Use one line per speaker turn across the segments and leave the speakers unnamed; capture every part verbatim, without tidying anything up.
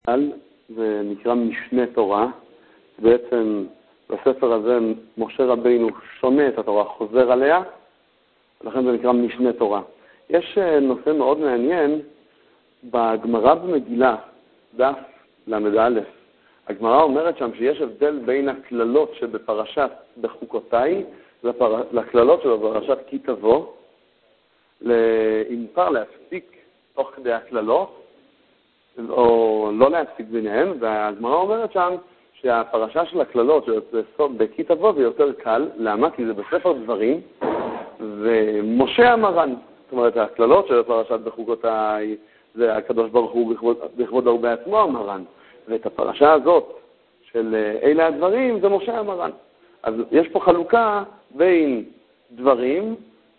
זה נקרא משנה תורה. בעצם בספר הזה משה רבינו שונה את התורה, חוזר עליה, לכן זה נקרא משנה תורה. יש נושא מאוד מעניין בגמרא במגילה, דף למד א'. הגמרא אומרת שם שיש הבדל בין הכללות שבפרשת בחוקותיי לפר... לכללות שבפרשת כי תבוא. אם מותר להפסיק תוך כדי הכללות, או לא להפסיק ביניהם, והגמרא אומרת שם שהפרשה של הכללות בכי תבוא זה יותר קל. למה? כי זה בספר דברים, ומשה המרן, זאת אומרת, הכללות של פרשת בחוקותיי, זה הקדוש ברוך הוא בכבוד, בכבוד הרבה עצמו המרן, ואת הפרשה הזאת של אלה הדברים זה משה המרן. אז יש פה חלוקה בין דברים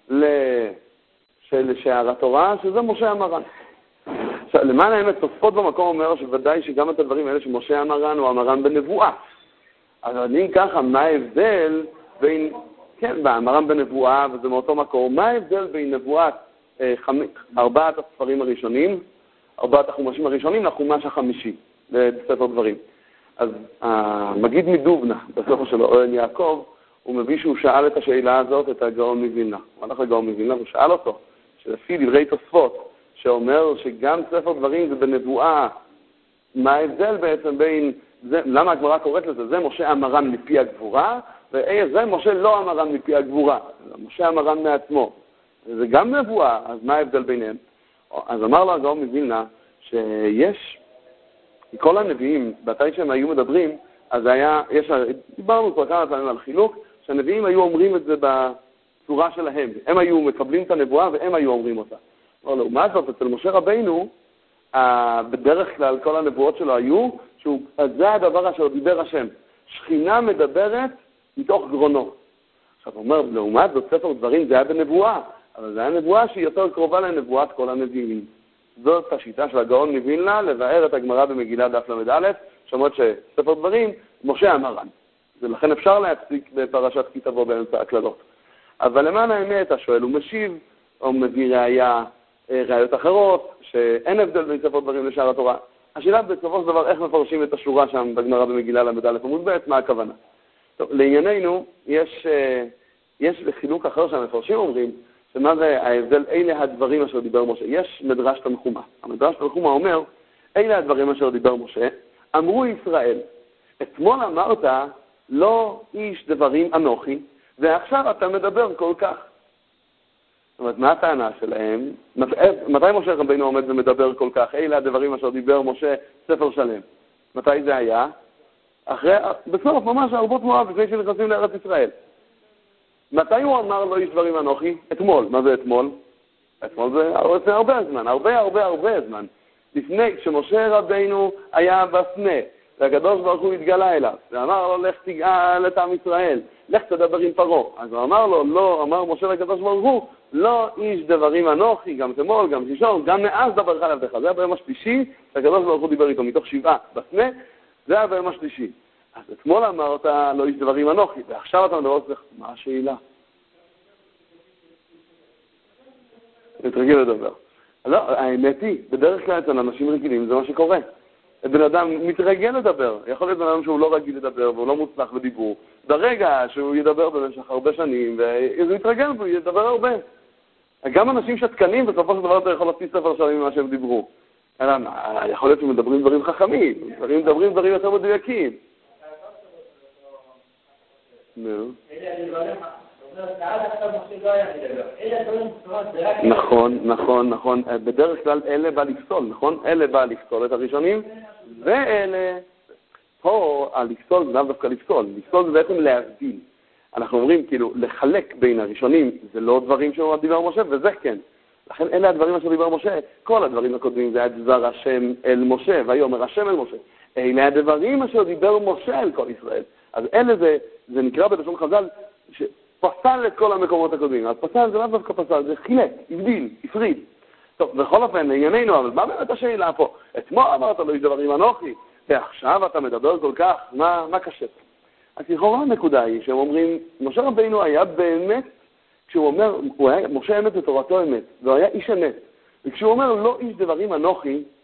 של שער התורה, שזה משה המרן. עכשיו, למען האמת, תוספות במקום אומר שוודאי שגם את הדברים האלה שמשה המרן הוא המרן בנבואה. אז אני ככה, מה ההבדל בין, כן, המרן בנבואה, וזה מאותו מקום, מה ההבדל בין נבואת אה, חמ... ארבעת הספרים הראשונים, ארבעת החומשים הראשונים, לחומש החמישי, בספר דברים. אז המגיד מדובנה, בספר שלו, אוהן יעקב, הוא מביא שהוא שאל את השאלה הזאת, את הגאון מווילנה. הוא הלך לגאון מווילנה, הוא שאל אותו, שלפי דברי תוספות, שאומר שגם ספר דברים זה בנבואה, מה ההבדל בעצם בין, זה, למה הגמרא קוראת לזה? זה משה המרן מפי הגבורה, וזה משה לא המרן מפי הגבורה, משה המרן מעצמו. זה גם נבואה, אז מה ההבדל ביניהם? אז אמר לו הגאון מווילנה, שיש, כל הנביאים, בתי שהם היו מדברים, אז היה, יש, דיברנו כבר כמה פעמים על חילוק, שהנביאים היו אומרים את זה בצורה שלהם. הם היו מקבלים את הנבואה והם היו אומרים אותה. אבל לעומת זאת, אצל משה רבינו, בדרך כלל כל הנבואות שלו היו, שזה הדבר אשר דיבר השם. שכינה מדברת מתוך גרונו. עכשיו הוא אומר, לעומת זאת, ספר דברים זה היה בנבואה, אבל זה היה נבואה שהיא יותר קרובה לנבואת כל הנביאים. זאת השיטה של הגאון מווילנה, לבאר את הגמרא במגילה דף למד א', שאומרת שספר דברים, משה המרן. ולכן אפשר להפסיק בפרשת כי תבוא באמצע הכללות. אבל למען האמת, השואל הוא משיב, או מביא ראיה, ראיות אחרות, שאין הבדל בין ספר דברים לשאר התורה. השאלה בסופו של דבר, איך מפרשים את השורה שם בגמרא במגילה למד א' עמוד ב', מה הכוונה? טוב, לענייננו, יש, יש חילוק אחר שהמפרשים אומרים, שמה זה ההבדל, אלה הדברים אשר דיבר משה. יש מדרש תנחומה. המדרש תנחומה אומר, אלה הדברים אשר דיבר משה, אמרו ישראל, אתמול אמרת, לא איש דברים אנוכי, ועכשיו אתה מדבר כל כך. זאת אומרת, מה הטענה שלהם? מתי משה רבינו עומד ומדבר כל כך? אלה הדברים אשר דיבר משה, ספר שלם. מתי זה היה? אחרי, בסוף ממש ארבות מואב, לפני שנכנסים לארץ ישראל. מתי הוא אמר לא איש דברים אנוכי? אתמול. מה זה אתמול? אתמול זה לפני הרבה זמן, הרבה הרבה הרבה זמן. לפני, כשמשה רבינו היה בסנה, והקדוש ברוך הוא התגלה אליו, ואמר לו, לך תגאל את עם ישראל, לך תדבר עם פרעה. אז הוא אמר לו, לא, אמר משה לקדוש ברוך הוא, לא איש דברים אנוכי, גם תמול, גם שישון, גם מאז דברך לעבדך. זה היה ביום השלישי, והקדוש ברוך הוא דיבר איתו מתוך שבעה בסנה, זה היה ביום השלישי. אז אתמול אמרת, לא איש דברים אנוכי, ועכשיו אתה מדבר, מה השאלה? מתרגיל לדבר. לא, האמת היא, בדרך כלל אצל אנשים רגילים זה מה שקורה. בן אדם מתרגל לדבר. יכול להיות בן אדם שהוא לא רגיל לדבר והוא לא מוצלח בדיבור. ברגע שהוא ידבר במשך הרבה שנים, והוא יתרגל והוא ידבר הרבה. גם אנשים שתקנים, בסופו של דבר אתה יכול להוציא ספר שלמים ממה שהם דיברו. אלא, יכול להיות שמדברים דברים חכמים, מדברים דברים יותר מדויקים. נו. נכון, נכון, נכון. בדרך כלל אלה בא לפסול, נכון? אלה בא לפסול את הראשונים, ואלה, פה הלפסול זה לאו דווקא לפסול. לפסול זה בעצם להבדיל. אנחנו אומרים, כאילו, לחלק בין הראשונים, זה לא דברים שהוא דיבר משה, וזה כן. לכן אלה הדברים אשר דיבר משה. כל הדברים הקודמים זה היה דבר השם אל משה, ויאמר השם אל משה. אלה הדברים אשר דיבר משה אל כל ישראל. אז אלה זה, זה נקרא בלשון חז"ל, ש... פסל את כל המקומות הקודמים. אז פסל זה לא דווקא פסל, זה חילק, הבדיל, הפריד. טוב, בכל אופן, לענייננו, אבל מה באמת השאלה פה? אתמול אמרת לו איש דברים אנוכי, ועכשיו אתה מדבר כל כך, מה, מה קשה? אז לכאורה הנקודה היא שהם אומרים, משה רבינו היה באמת, כשהוא אומר, הוא היה, משה אמת ותורתו אמת, והוא היה איש אמת. וכשהוא אומר לא איש דברים אנוכי,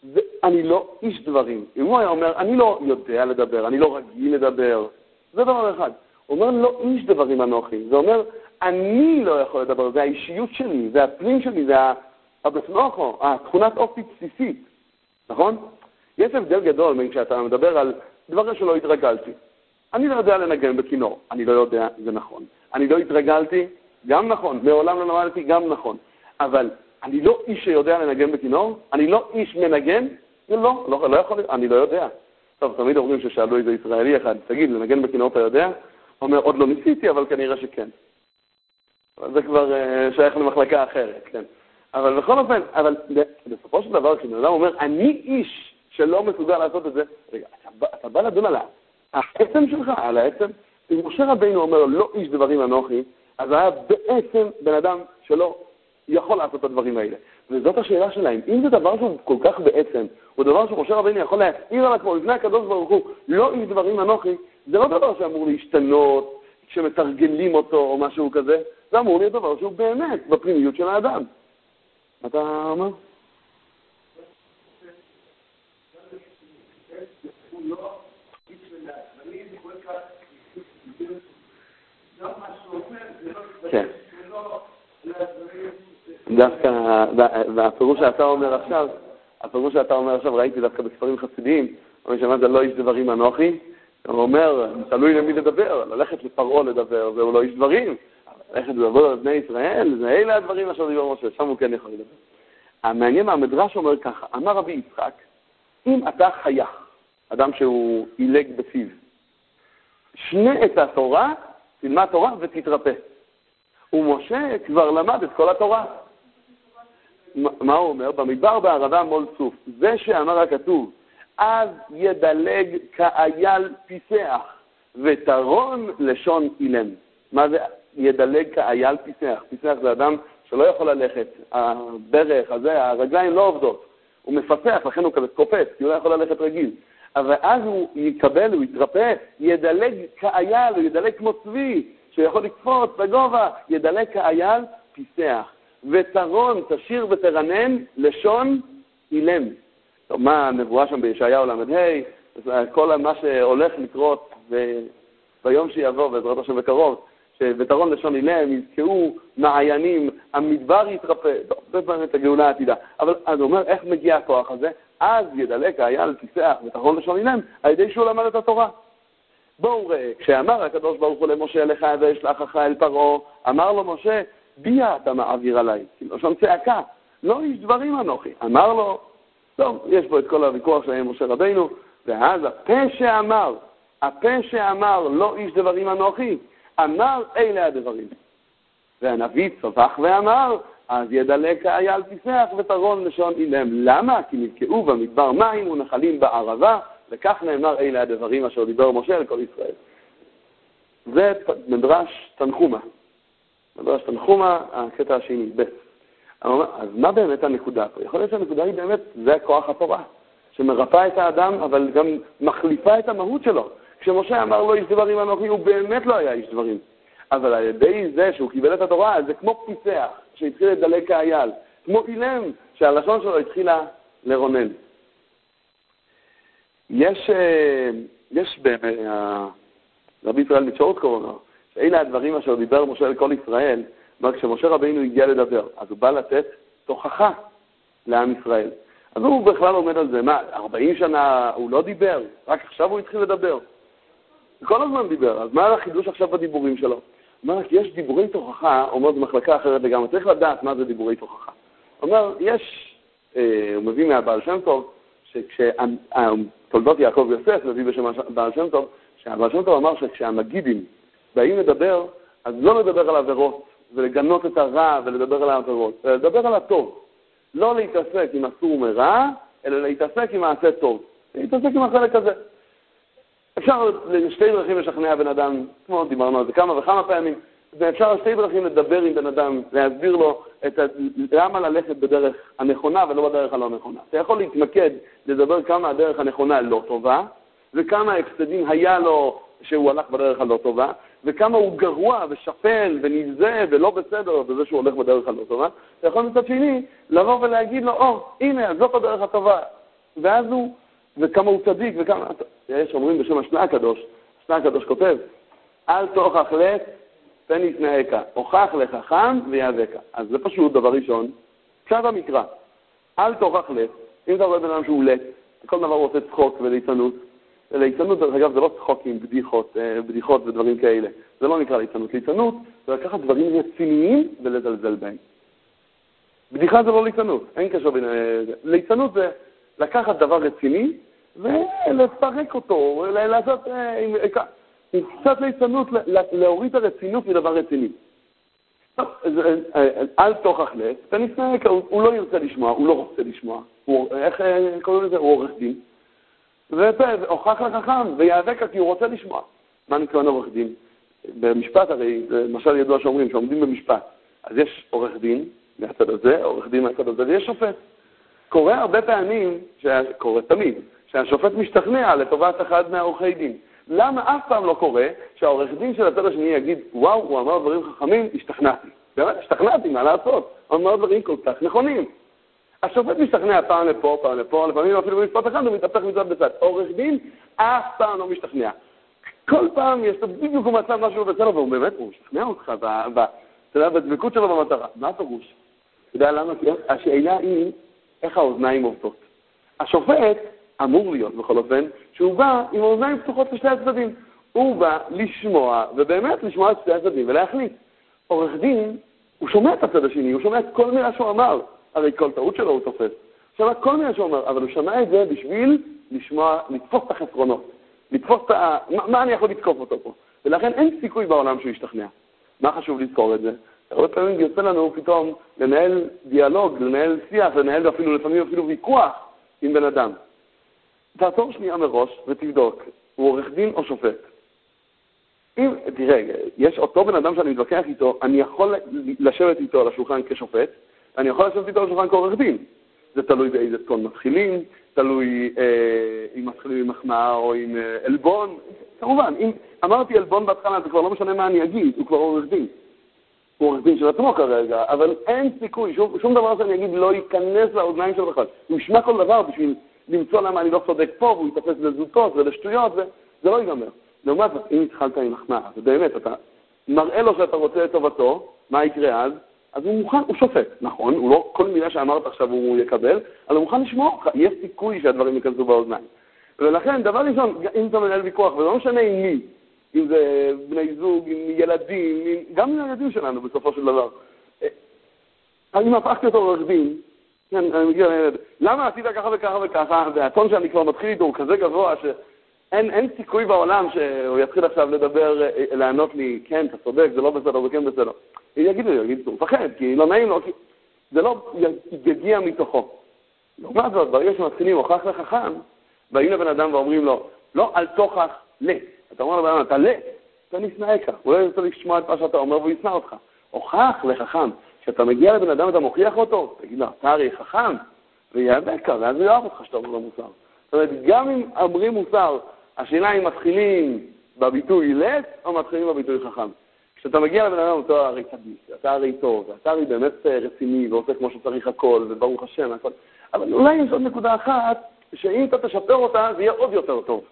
ואני לא איש דברים. אם הוא היה אומר, אני לא יודע לדבר, אני לא רגיל לדבר, זה דבר אחד. הוא אומר, לא איש דברים אנוכי. זה אומר, אני לא יכול לדבר, זה האישיות שלי, זה הפנים שלי, זה הבפנוכו, התכונת אופי בסיסית. נכון? יש הבדל גדול בין כשאתה מדבר על דברים שלא התרגלתי. אני לא יודע לנגן בכינור, אני לא יודע, זה נכון. אני לא התרגלתי, גם נכון. מעולם לא למדתי, גם נכון. אבל אני לא איש שיודע לנגן בכינור, אני לא איש מנגן, זה לא, לא, לא יכול, אני לא יודע. טוב, תמיד אומרים ששאלו איזה ישראלי אחד, תגיד, לנגן בכינור אתה יודע? הוא אומר, עוד לא ניסיתי, אבל כנראה שכן. זה כבר uh, שייך למחלקה אחרת, כן. אבל בכל אופן, אבל בסופו של דבר, כשבן אדם אומר, אני איש שלא מסוגל לעשות את זה, רגע, אתה, אתה בא לדון על העצם שלך, על העצם, אם משה רבינו אומר, לא איש דברים אנוכי, אז היה בעצם בן אדם שלא יכול לעשות את הדברים האלה. וזאת השאלה שלהם. אם זה דבר שהוא כל כך בעצם, הוא דבר שמשה רבינו יכול להעיר על עצמו לפני הקדוש ברוך הוא, לא איש דברים אנוכי, זה לא דבר שאמור להשתנות כשמתרגלים אותו או משהו כזה, זה אמור להיות דבר שהוא באמת בפנימיות של האדם. מה אתה אומר? כן. דווקא, והפירוש שאתה אומר עכשיו, הפירוש שאתה אומר עכשיו, ראיתי דווקא בספרים חסידיים, אבל שמעת זה לא איש דברים אנוכי, הוא אומר, תלוי למי לדבר, ללכת לפרעה לדבר, זהו לא איש דברים, ללכת לדבר על בני ישראל, זה אלה הדברים אשר דיבר משה, שם הוא כן יכול לדבר. המעניין, המדרש אומר ככה, אמר רבי יצחק, אם אתה חייך, אדם שהוא אילג בפיו, שני את התורה, תלמד תורה ותתרפא. ומשה כבר למד את כל התורה. מה הוא אומר? במדבר בערבה מול צוף. זה שאמר הכתוב, אז ידלג כאייל פיסח, ותרון לשון אילם. מה זה ידלג כאייל פיסח? פיסח זה אדם שלא יכול ללכת. הברך הזה, הרגליים לא עובדות. הוא מפסח, לכן הוא כזה קופץ, כי הוא לא יכול ללכת רגיל. אבל אז הוא יקבל, הוא יתרפא, ידלג כאייל, הוא ידלג כמו צבי, שיכול לקפוץ בגובה, ידלג כאייל, פיסח. ותרון, תשיר ותרנן, לשון אילם. טוב, מה הנבואה שם בישעיהו למד ה', כל מה שהולך לקרות ביום שיבוא, בעזרת השם בקרוב, ותרון לשון אילם, יזכרו מעיינים, המדבר יתרפא, טוב, זה באמת הגאולה העתידה. אבל אז הוא אומר, איך מגיע הכוח הזה? אז ידלג כאייל, פיסח ותרון לשון אילם, על ידי שהוא למד את התורה. בואו ראה, כשאמר הקדוש ברוך הוא למשה לך ואשלחך אל פרעה, אמר לו משה, ביה אתה מעביר עליי, כאילו שם צעקה, לא איש דברים אנוכי. אמר לו, טוב, יש בו את כל הוויכוח שהיה משה רבינו, ואז הפה שאמר, הפה שאמר לא איש דברים אנוכי, אמר אלה הדברים. והנביא צבח ואמר, אז ידלק כאייל פיסח ותרון לשון אילם. למה? כי נבקעו במדבר מים ונחלים בערבה, וכך נאמר אלה הדברים אשר דיבר משה לכל ישראל. זה מדרש תנחומה. מדרש תנחומה, הקטע השני, ב'. אז מה באמת הנקודה פה? יכול להיות שהנקודה היא באמת, זה כוח התורה, שמרפא את האדם, אבל גם מחליפה את המהות שלו. כשמשה אמר לו איש דברים אנוכי, הוא באמת לא היה איש דברים. אבל על ידי זה שהוא קיבל את התורה, זה כמו פיסח, שהתחיל לדלג כאייל, כמו אילם, שהלשון שלו התחילה לרונן. יש, יש באמת, רבי ישראל מצ'ורטקו אומר, שאלה הדברים אשר דיבר משה לכל ישראל, אבל כשמשה רבינו הגיע לדבר, אז הוא בא לתת תוכחה לעם ישראל. אז הוא בכלל עומד על זה, מה, ארבעים שנה הוא לא דיבר, רק עכשיו הוא התחיל לדבר. כל הזמן דיבר, אז מה החידוש עכשיו בדיבורים שלו? הוא אומר, יש דיבורי תוכחה, הוא אומר, זו מחלקה אחרת לגמרי, צריך לדעת מה זה דיבורי תוכחה. הוא אומר, יש, אה, הוא מביא מהבעל שם טוב, שכשתולדות יעקב יוסף מביא בשם הבעל שם טוב, שהבעל שם טוב אמר שכשהמגידים באים לדבר, אז לא לדבר על עבירות, ולגנות את הרע ולדבר על העבירות, אלא לדבר על הטוב. לא להתעסק עם אסור מרע, אלא להתעסק עם מעשה טוב. להתעסק עם החלק הזה. אפשר לשתי דרכים לשכנע בן אדם, כמו דיברנו על זה כמה וכמה פעמים, ואפשר לשתי דרכים לדבר עם בן אדם, להסביר לו את ה... למה ללכת בדרך הנכונה ולא בדרך הלא נכונה. אתה יכול להתמקד, לדבר כמה הדרך הנכונה לא טובה, וכמה הפסדים היה לו שהוא הלך בדרך הלא טובה, וכמה הוא גרוע ושפל ונבזה ולא בסדר בזה שהוא הולך בדרך הלא טובה. אתה יכול מצד שני לבוא ולהגיד לו, או, הנה, זאת הדרך הטובה. ואז הוא, וכמה הוא צדיק, וכמה, יש אומרים בשם השנה הקדוש, השנה הקדוש כותב, אל תוכח לת, תן יתנאיך, הוכח לחכם ויאבקה. אז זה פשוט דבר ראשון, קצת המקרא, אל תוכח לת, אם אתה רואה בן אדם שהוא לת, כל דבר הוא עושה צחוק וליצנות, ליצנות, דרך אגב, זה לא צחוק עם בדיחות, בדיחות ודברים כאלה, זה לא נקרא ליצנות. ליצנות זה לקחת דברים רציניים ולזלזל בהם. בדיחה זה לא ליצנות, אין קשר בין... ליצנות זה לקחת דבר רציני ולפרק אותו, לעשות... עם קצת ליצנות, להוריד את הרצינות מדבר רציני. אל תוכח לת, תנסה, הוא לא ירצה לשמוע, הוא לא רוצה לשמוע. איך קוראים לזה? הוא עורך דין. והוכח לחכם ויאבק כי הוא רוצה לשמוע. מה נקרא עורך דין? במשפט הרי, למשל ידוע שאומרים שעומדים במשפט, אז יש עורך דין מהצד הזה, עורך דין מהצד הזה, ויש שופט. קורה הרבה פעמים, קורה תמיד, שהשופט משתכנע לטובת אחד מהעורכי דין. למה אף פעם לא קורה שהעורך דין של הצד השני יגיד, וואו, הוא אמר דברים חכמים, השתכנעתי. באמת, השתכנעתי, מה לעשות? הוא אמר דברים כל כך נכונים. השופט משתכנע פעם לפה, פעם לפה, לפעמים אפילו במשפט אחד הוא מתהפך מצד בצד. עורך דין אף פעם לא משתכנע. כל פעם יש לו בדיוק מצב משהו בסדר, והוא באמת, הוא משתכנע אותך בדבקות שלו במטרה. מה הפירוש? אתה יודע למה? השאלה היא איך האוזניים עובדות. השופט אמור להיות בכל אופן שהוא בא עם האוזניים פתוחות לשתי הצדדים. הוא בא לשמוע, ובאמת לשמוע את שתי הצדדים ולהחליט. עורך דין, הוא שומע את הצד השני, הוא שומע את כל מילה שהוא אמר. הרי כל טעות שלו הוא תופס. הוא שומע כל מילה שהוא אמר, אבל הוא שומע את זה בשביל לשמוע, לתפוס את החסרונות. לתפוס את ה... מה, מה אני יכול לתקוף אותו פה? ולכן אין סיכוי בעולם שהוא ישתכנע. מה חשוב לזכור את זה? הרבה פעמים יוצא לנו פתאום לנהל דיאלוג, לנהל שיח, לנהל אפילו לפעמים אפילו ויכוח עם בן אדם. תעצור שנייה מראש ותבדוק, הוא עורך דין או שופט. אם, תראה, יש אותו בן אדם שאני מתווכח איתו, אני יכול לשבת איתו על השולחן כשופט, אני יכול לשבת איתו על השולחן כעורך דין. זה תלוי באיזה טון מתחילים, תלוי אה, אם מתחילים עם מחמאה או עם אה, אלבון. כמובן, אם אמרתי אלבון בהתחלה, זה כבר לא משנה מה אני אגיד, הוא כבר עורך דין. הוא עורך דין של עצמו כרגע, אבל אין סיכוי, שום, שום דבר שאני אגיד לא ייכנס לאוזניים שלו בכלל. הוא ישמע כל דבר בשביל למצוא למה אני לא צודק פה, והוא יתפס לזוטות ולשטויות, וזה לא ייגמר. לעומת זאת, אם התחלת עם מחמאה, ובאמת אתה מראה לו שאתה רוצה את טובתו, מה יקרה אז? אז הוא מוכן, הוא שופט, נכון, הוא לא כל מילה שאמרת עכשיו הוא יקבל, אבל הוא מוכן לשמוע אותך, יש סיכוי שהדברים ייכנסו באוזניים. ולכן, דבר ראשון, אם אתה מנהל ויכוח, ולא משנה עם מי, אם זה בני זוג, עם ילדים, עם, גם עם הילדים שלנו בסופו של דבר. אם הפכתי אותו עורך דין, כן, אני מגיע לילד, למה עשית ככה וככה וככה, והטון שאני כבר מתחיל איתו הוא כזה גבוה שאין אין סיכוי בעולם שהוא יתחיל עכשיו לדבר, לענות לי, כן, אתה צודק, זה לא בסדר, זה כן בסדר. יגיד לי, יגיד, הוא מפחד, כי לא נעים לו, כי זה לא יגיע מתוכו. לעומת זאת, ברגע שמתחילים הוכח לחכם, באים לבן אדם ואומרים לו, לא, אל תוכח, לה. אתה אומר לבן אדם, אתה לה, אתה נשנאיך. הוא לא ירצה לשמוע את מה שאתה אומר והוא ישנא אותך. הוכח לחכם. כשאתה מגיע לבן אדם, אתה מוכיח אותו, תגיד לו, אתה הרי חכם, ויאבק, ואז הוא יאהב אותך שאתה אומר לו מוסר. זאת אומרת, גם אם אומרים מוסר, השאלה אם מתחילים בביטוי לת, או מתחילים בביטוי חכם. כשאתה מגיע לבן אדם, אתה הרי צדיק, אתה הרי טוב, אתה הרי באמת רציני, ועושה כמו שצריך הכל, וברוך השם, הכל. אבל אולי יש עוד נקודה אחת, שאם אתה תשפר אותה, זה יהיה עוד יותר טוב.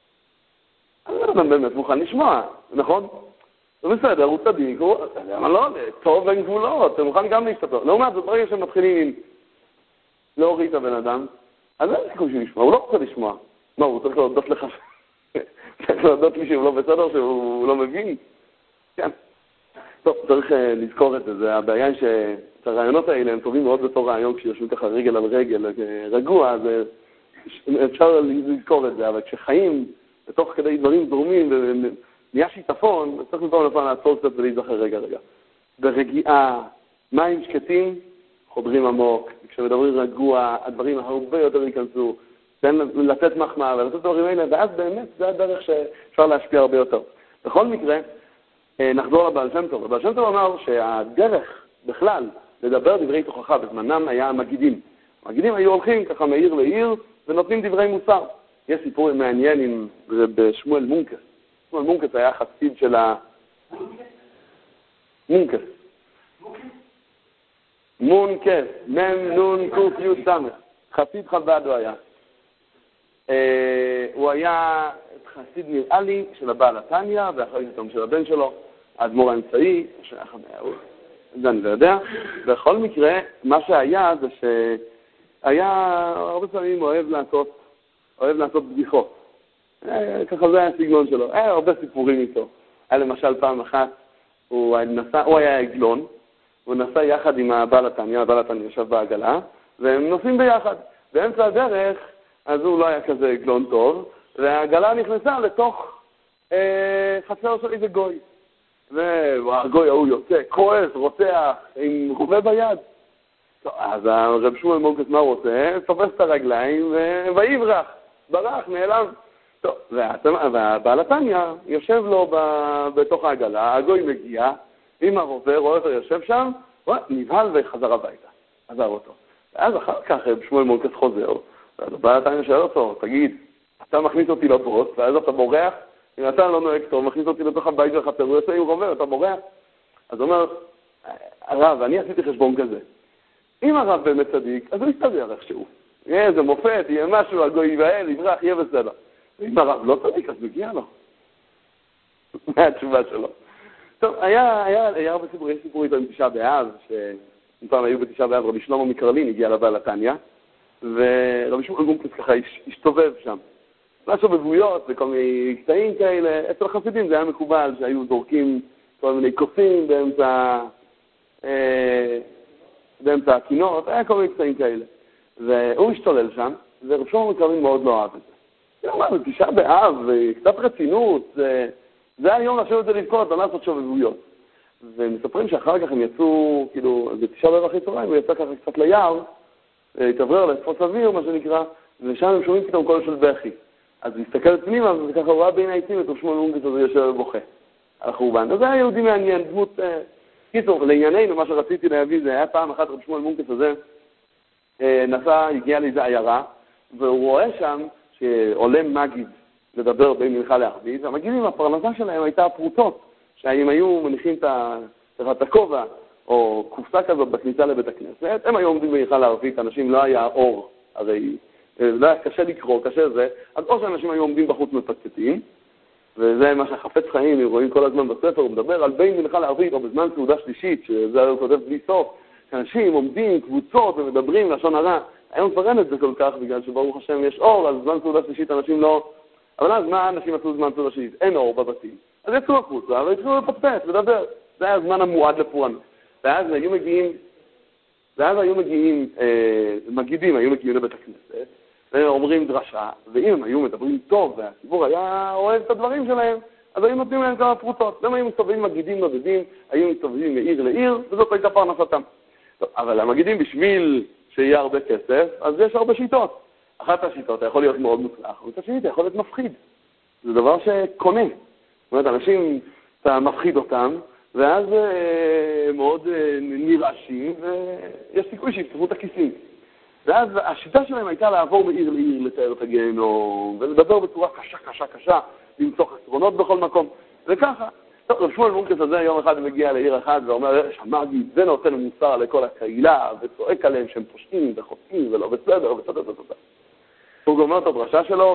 אז אתה באמת מוכן לשמוע, נכון? זה בסדר, הוא צדיק, הוא... אבל לא, טוב בין גבולות, הוא מוכן גם להשתפר. לעומת זאת, ברגע שמתחילים עם להוריד את הבן אדם, אז אין סיכוי שהוא ישמע, הוא לא רוצה לשמוע. מה, הוא צריך להודות לך, צריך להודות לי שהוא לא בסדר, שהוא לא מבין? כן. טוב, צריך לזכור את זה, זה הבעיה היא שהרעיונות האלה הם טובים מאוד בתור רעיון, כשיושבים ככה רגל על רגל, רגוע, אז אפשר לזכור את זה, אבל כשחיים בתוך כדי דברים זורמים ונהיה שיטפון, צריך מפעם לפעם לעצור קצת ולהיזכר רגע רגע. ברגיעה, מים שקטים, חודרים עמוק, כשמדברים רגוע, הדברים הרבה יותר ייכנסו, לתת מחמאה ולתת דברים האלה, ואז באמת זה הדרך שאפשר להשפיע הרבה יותר. בכל מקרה, נחזור לבעל שם טוב. הבעל שם טוב אמר שהדרך בכלל לדבר דברי תוכחה בזמנם היה המגידים. המגידים היו הולכים ככה מעיר לעיר ונותנים דברי מוסר. יש סיפור מעניין עם בשמואל מונקס. שמואל מונקס היה חסיד של ה... מונקס. מונקס. מם נון קוף יוד סמך. חסיד חב"ד הוא היה. הוא היה חסיד נראה לי של הבעל התניא, ואחר כך של הבן שלו, האדמו"ר האמצעי, שייך המאה, זה אני לא יודע. בכל מקרה, מה שהיה זה שהיה הרבה פעמים אוהב לעשות, אוהב לעשות בדיחות. ככה זה היה הסגנון שלו, היה הרבה סיפורים איתו. היה למשל פעם אחת, הוא, נסע, הוא היה עגלון, הוא נסע יחד עם הבעל התניא, הבעל התניא ישב בעגלה, והם נוסעים ביחד. באמצע הדרך, אז הוא לא היה כזה עגלון טוב, והעגלה נכנסה לתוך אה, חצר של איזה גוי. והגוי ההוא יוצא, כועס, רוצח, עם רובה ביד. טוב, אז הרב שמואל מונקס מה הוא רוצה? תופס את הרגליים ויברח, ברח, נעלם. טוב, והבעל התניא יושב לו בתוך העגלה, הגוי מגיע עם הרובה, רואה אותו יושב שם, נבהל וחזר הביתה, עזר אותו. ואז אחר כך רב שמואל מונקס חוזר, ואז הבעל התניא שואל אותו, תגיד, אתה מכניס אותי לבוס, ואז אתה בורח, אם אתה לא נוהג טוב, מכניס אותי לתוך הבית וחצר, הוא יוצא עם רובה, אתה בורח. אז הוא אומר, הרב, אני עשיתי חשבון כזה. אם הרב באמת צדיק, אז הוא יסתדר איכשהו. יהיה איזה מופת, יהיה משהו, הגוי ייבהל, יברח, יהיה בסדר. אם הרב לא צדיק, אז מגיע לו. מה התשובה שלו? טוב, היה, היה, היה הרבה סיפורים, יש סיפור איתו עם תשעה באב, שפעם היו בתשעה באב, רבי שלמה מקרלין הגיע לבעל התניא, ורבי שמואל מונקס ככה השתובב שם. משהו בבויות וכל מיני קטעים כאלה. אצל החסידים זה היה מקובל שהיו זורקים כל מיני קופים באמצע, אה, באמצע הקינות, היה כל מיני קטעים כאלה. והוא השתולל שם, ורבי שמואל מקרלין מאוד לא אהב את זה. הוא אמר, תשעה באב, קצת רצינות, זה, זה היום לשבת ולבכות, לא לעשות שובבויות. ומספרים שאחר כך הם יצאו, כאילו, זה תשעה באב אחרי צהריים, הוא יצא ככה קצת ליער, התעברר לאספות אוויר, מה שנקרא, ושם הם שומעים פתאום קול של בכי. אז הוא הסתכל פנימה, וככה הוא ראה בין העצים את רב שמואל מונקס הזה יושב ובוכה על החורבן. אז זה היה יהודי מעניין, דמות... אה, קיצור, לענייננו, מה שרציתי להביא זה היה פעם אחת רב שמואל מונקס הזה, אה, נסע, הגיע לאיזו עיירה, והוא רואה שם שעולה מגיד לדבר בין מנחה להרביץ, והמגידים, הפרנסה שלהם הייתה הפרוטות, שאם היו מניחים את הכובע, או קופסה כזאת בכניסה לבית הכנסת, הם היו עומדים במנחה להרביץ, אנשים לא היה אור, הרי... זה היה קשה לקרוא, קשה זה, אז או שאנשים היו עומדים בחוץ מפצצים, וזה מה שהחפץ חיים, הם רואים כל הזמן בספר, הוא מדבר על בין מנחה לערבית, או בזמן סעודה שלישית, שזה הוא כותב בלי סוף, שאנשים עומדים, קבוצות, ומדברים לשון הרע. היום כבר אין את זה כל כך, בגלל שברוך השם יש אור, אז בזמן סעודה שלישית אנשים לא... אבל אז מה אנשים עשו בזמן סעודה שלישית? אין אור בבתים. אז יצאו החוצה, והתחילו לפצפץ, לדבר. זה היה הזמן המועד לפורענות. ואז היו מגיעים, ואז היו מגיעים, אה, מגידים היו מגיעים לבית הכנסת, והם אומרים דרשה, ואם הם היו מדברים טוב, והציבור היה אוהב את הדברים שלהם, אז היו נותנים להם כמה פרוטות. הם היו מסתובבים מגידים נודדים, היו מסתובבים מעיר לעיר, וזאת הייתה פרנסתם. אבל המגידים בשביל שיהיה הרבה כסף, אז יש הרבה שיטות. אחת השיטות, אתה יכול להיות מאוד מוצלח, ואת השנית, אתה יכול להיות מפחיד. זה דבר שקונה. זאת אומרת, אנשים, אתה מפחיד אותם, ואז אה, מאוד אה, נרעשים, ויש סיכוי שיפתחו את הכיסים. ואז השיטה שלהם הייתה לעבור מעיר לעיר, לתאר את הגיהנום, ולדבר בצורה קשה, קשה, קשה, למצוא חסרונות בכל מקום, וככה. טוב, רב שמואל מונקס הזה יום אחד מגיע לעיר אחד ואומר, שמגיד, זה נותן מוסר לכל הקהילה, וצועק עליהם שהם פושעים וחוטאים ולא בסדר, ותודה, תודה, תודה. הוא גומר את הדרשה שלו,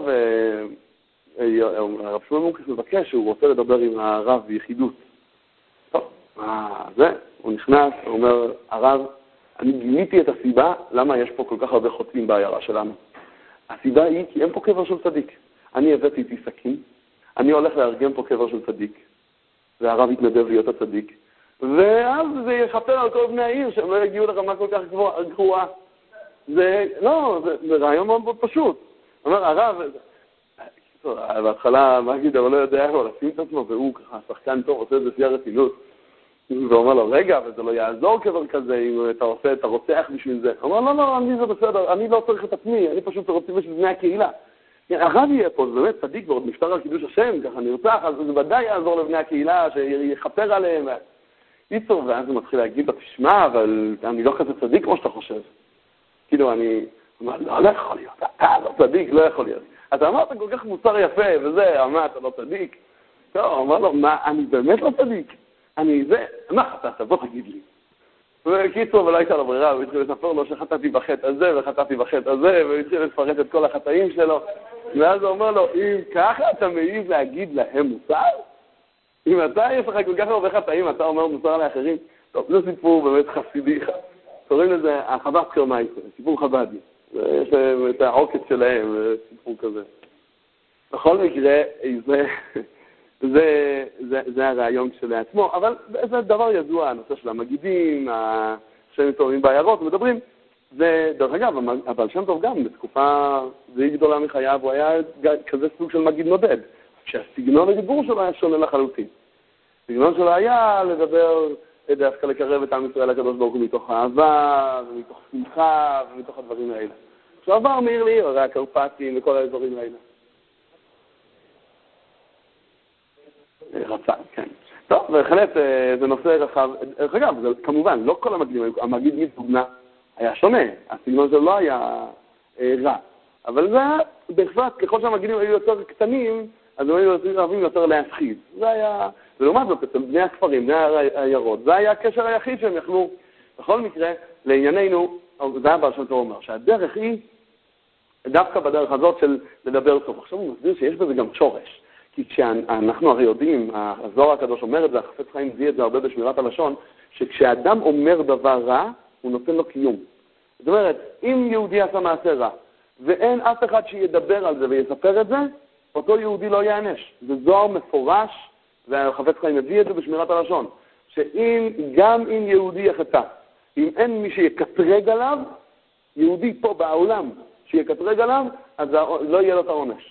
ורב שמואל מונקס מבקש שהוא רוצה לדבר עם הרב ביחידות. טוב, מה זה? הוא נכנס, הוא אומר, הרב, אני גיליתי את הסיבה למה יש פה כל כך הרבה חוטאים בעיירה שלנו. הסיבה היא כי אין פה קבר של צדיק. אני הבאתי איתי סכין, אני הולך לארגן פה קבר של צדיק, והרב יתנדב להיות הצדיק, ואז זה יחפר על כל בני העיר שהם לא יגיעו לרמה כל כך גרועה. זה, לא, זה, זה רעיון מאוד מאוד פשוט. אומר, הרב, בהתחלה, מה אגיד, אבל לא יודע, אבל לשים את עצמו, והוא ככה, שחקן טוב, עושה את זה שיא הרצינות. ואומר לו, רגע, וזה לא יעזור קבר כזה אם אתה עושה את הרוצח בשביל זה. הוא אומר, לא, לא, אני זה בסדר, אני לא צריך את עצמי, אני פשוט רוצה בשביל בני הקהילה. הרב יהיה פה, זה באמת צדיק ועוד נפטר על קידוש השם, ככה נרצח, אז זה ודאי יעזור לבני הקהילה, שיחפר עליהם. ייצור, ואז הוא מתחיל להגיד, תשמע, אבל אני לא כזה צדיק כמו שאתה חושב. כאילו, אני אומר, לא, לא יכול להיות, אתה לא צדיק, לא יכול להיות. אתה אמרת כל כך מוסר יפה, וזה, אמר, אתה לא צדיק. טוב, אמר לו, מה, אני באמת לא צדיק. אני זה, מה חטאת? בוא תגיד לי. וקיצור, ולא הייתה לו ברירה, הוא התחיל לספר לו שחטאתי בחטא הזה וחטאתי בחטא הזה, והוא התחיל לפרט את כל החטאים שלו, ואז הוא אומר לו, אם ככה אתה מעיז להגיד להם מוסר? אם אתה יש לך כל כך הרבה חטאים, אתה אומר מוסר לאחרים? טוב, זה סיפור באמת חסידי, קוראים לזה החב"ד קרמייסר, סיפור חב"די, יש להם את העוקץ שלהם, סיפור כזה. בכל מקרה, זה, זה, זה, זה הרעיון שלעצמו, אבל זה דבר ידוע, הנושא של המגידים, השם טובים בעיירות, מדברים, זה, דרך אגב, אבל שם טוב גם, בתקופה די גדולה מחייו, הוא היה כזה סוג של מגיד נודד, כשהסגנון הדיבור שלו היה שונה לחלוטין. הסגנון שלו היה לדבר, דווקא לקרב את עם ישראל הקדוש ברוך הוא מתוך אהבה, ומתוך שמחה, ומתוך הדברים האלה. עכשיו עבר מאיר לעיר, הרי הקרפטים וכל האזורים האלה. רצה, כן. טוב, בהחלט זה נושא רחב. דרך אגב, זה, כמובן, לא כל המגידים, המגיד מדוגנה היה שונה, הסגנון שלו לא היה אה, רע. אבל זה, בהחלט, ככל שהמגידים היו יותר קטנים, אז הם היו אוהבים יותר להפחיד. זה היה, ולעומת זאת, אצל בני הכפרים, בני העיירות, זה היה הקשר היחיד שהם יכלו, בכל מקרה, לענייננו, זה היה ברשם טוב אומר, שהדרך היא דווקא בדרך הזאת של לדבר טוב. עכשיו הוא מסביר שיש בזה גם שורש. כי כשאנחנו הרי יודעים, הזוהר הקדוש אומר את זה, החפץ חיים מביא את זה הרבה בשמירת הלשון, שכשאדם אומר דבר רע, הוא נותן לו קיום. זאת אומרת, אם יהודי עשה מעשה רע, ואין אף אחד שידבר על זה ויספר את זה, אותו יהודי לא יענש. זה זוהר מפורש, והחפץ חיים מביא את זה בשמירת הלשון, שאם, גם אם יהודי יחטא, אם אין מי שיקטרג עליו, יהודי פה בעולם שיקטרג עליו, אז לא יהיה לו את העונש.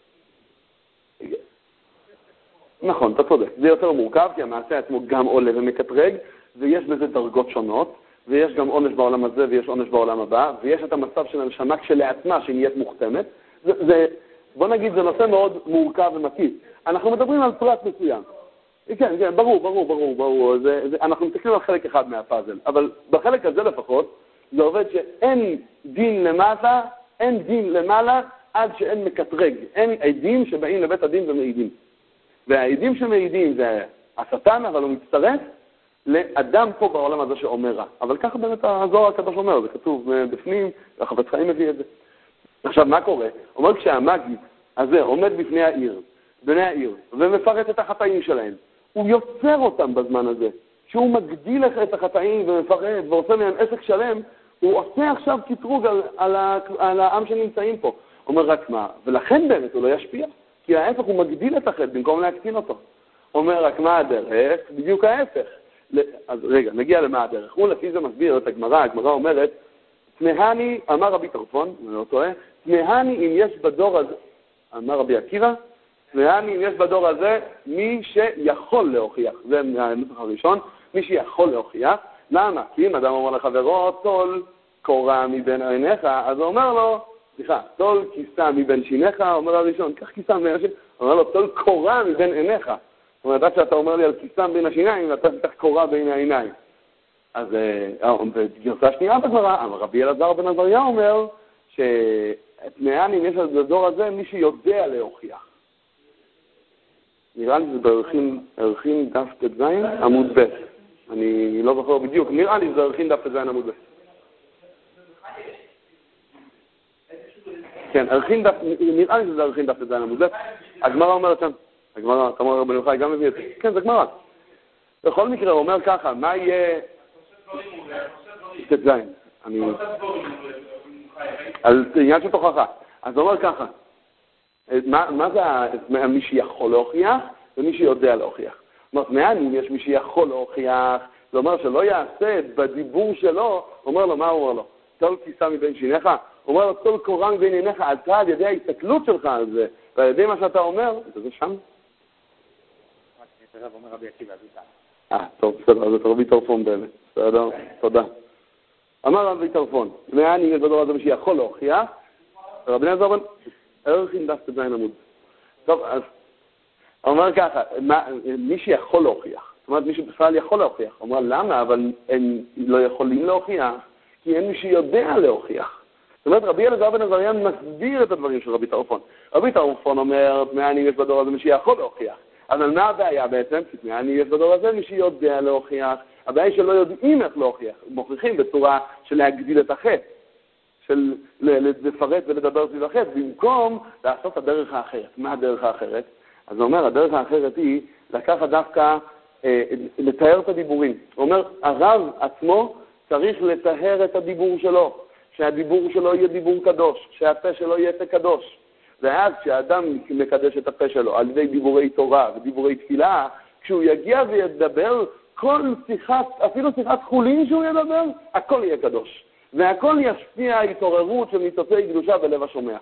נכון, אתה צודק. זה יותר מורכב, כי המעשה עצמו גם עולה ומקטרג, ויש בזה דרגות שונות, ויש גם עונש בעולם הזה ויש עונש בעולם הבא, ויש את המצב של הנשמה כשלעצמה שהיא נהיית מוכתמת. זה, זה, בוא נגיד, זה נושא מאוד מורכב ומקיף. אנחנו מדברים על פרט מסוים. כן, כן, ברור, ברור, ברור, ברור. זה, זה, אנחנו מסתכלים על חלק אחד מהפאזל, אבל בחלק הזה לפחות, זה עובד שאין דין למטה, אין דין למעלה, עד שאין מקטרג. אין עדים שבאים לבית הדין ומעידים. והעדים שמעידים זה השטן, אבל הוא מצטרף לאדם פה בעולם הזה שאומר רע. אבל ככה באמת הזוהר הקדוש אומר, זה כתוב בפנים, והחפץ חיים מביא את זה. עכשיו, מה קורה? אומר כשהמגיד הזה עומד בפני העיר, בני העיר, ומפרט את החטאים שלהם, הוא יוצר אותם בזמן הזה. שהוא מגדיל את החטאים ומפרט ועושה מהם עסק שלם, הוא עושה עכשיו קטרוג על, על, על העם שנמצאים פה. אומר רק מה, ולכן באמת הוא לא ישפיע. כי ההפך הוא מגדיל את החטא במקום להקטין אותו. אומר רק מה הדרך? בדיוק ההפך. אז רגע, נגיע למה הדרך. הוא לפי זה מסביר את הגמרא, הגמרא אומרת, תמהני, אמר רבי טרפון, אני לא טועה, תמהני אם יש בדור הזה, אמר רבי עקיבא, תמהני אם יש בדור הזה מי שיכול להוכיח. זה הנוסח הראשון, מי שיכול להוכיח. למה? כי אם אדם אומר לחברו, טול קורה מבין עיניך, אז הוא אומר לו, סליחה, טול כיסה מבין שיניך, אומר הראשון, כך כיסה מבין השיניים, אומר לו, טול קורה מבין עיניך. זאת אומרת, עד שאתה אומר לי על כיסה בין השיניים, ואתה תתח קורה בין העיניים. אז בגרסה שנייה בגמרא, רבי אלעזר בן עזריה אומר, שתמהני אם יש בדור הזה מי שיודע להוכיח. נראה לי זה בערכין דף ט"ז עמוד ב'. אני לא זוכר בדיוק, נראה לי זה בערכין דף ט"ז עמוד ב'. כן, ערכין דף, נראה לי שזה ערכין דף ט"ז עמוד ב'. הגמרא אומרת שם, הגמרא, אתה אומר רבן יוחאי גם מביא את זה. כן, זה גמרא. בכל מקרה הוא אומר ככה, מה יהיה ט"ז? אני... על עניין של תוכחה. אז הוא אומר ככה, מה, מה זה מי שיכול להוכיח ומי שיודע להוכיח? זאת אומרת, אם יש מי שיכול להוכיח, זה אומר שלא יעשה בדיבור שלו, אומר לו, מה הוא אומר לו? טול כיסה מבין שיניך? הוא אומר לו, טול קורה מבין עיניך, אתה על ידי ההסתכלות שלך על זה, ועל ידי מה שאתה אומר, זה שם?
הרב אומר רבי עקיבא,
אה, טוב, בסדר, זה רבי טרפון באמת. בסדר, תודה. אמר רבי טרפון, תמהני אם יש בדור הזה מי שיכול להוכיח, רבי אלעזר בן ערכין דף ט"ז עמוד. טוב, אז הוא אומר ככה, מי שיכול להוכיח, זאת אומרת, מי שבכלל יכול להוכיח. הוא אומר, למה? אבל הם לא יכולים להוכיח, כי אין מי שיודע להוכיח. זאת אומרת, רבי אלעזר בן עזריה מסביר את הדברים של רבי טרפון. רבי טרפון אומר, תמהני אם יש בדור הזה מי שיכול להוכיח. אז על מה הבעיה בעצם? אני יש בדור הזה מי שיודע להוכיח, הבעיה שלא יודעים איך להוכיח, מוכיחים בצורה של להגדיל את החטא, של לפרט ולדבר סביב החטא, במקום לעשות את הדרך האחרת. מה הדרך האחרת? אז הוא אומר, הדרך האחרת היא לקחת דווקא, אה, לתאר את הדיבורים. הוא אומר, הרב עצמו צריך לתאר את הדיבור שלו, שהדיבור שלו יהיה דיבור קדוש, שהפה שלו יהיה פה קדוש. ואז כשהאדם מקדש את הפה שלו על ידי דיבורי תורה ודיבורי תפילה, כשהוא יגיע וידבר, כל שיחת, אפילו שיחת חולין שהוא ידבר, הכל יהיה קדוש. והכל ישפיע התעוררות של ניצוצי קדושה בלב השומע.